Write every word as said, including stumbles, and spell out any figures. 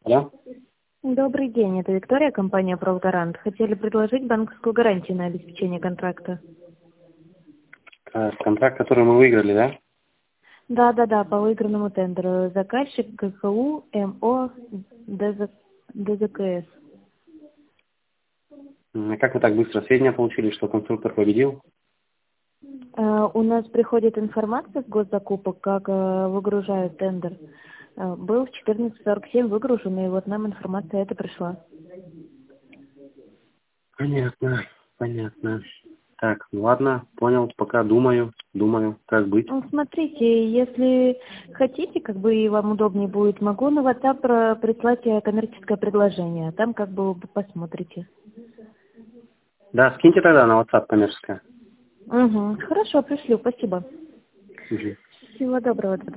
Алло. Добрый день, это Виктория, компания «Правгарант». Хотели предложить банковскую гарантию на обеспечение контракта. Э, Контракт, который мы выиграли, да? Да-да-да, по выигранному тендеру. Заказчик КХУ МО ДЗ ДЗКС. М, а Как вы так быстро сведения получили, что конструктор победил? Э, У нас приходит информация с госзакупок, как э, выгружают тендер. Э, Был в четырнадцать сорок семь выгружен, и вот нам информация эта пришла. Понятно, понятно. Так, ну ладно, понял, пока думаю, думаю, как быть. Ну, смотрите, если хотите, как бы и вам удобнее будет, могу на WhatsApp про- прислать э, коммерческое предложение. Там как бы вы посмотрите. Да, скиньте тогда на WhatsApp коммерческое. Угу. Хорошо, пришлю, спасибо. Мгм. Всего доброго.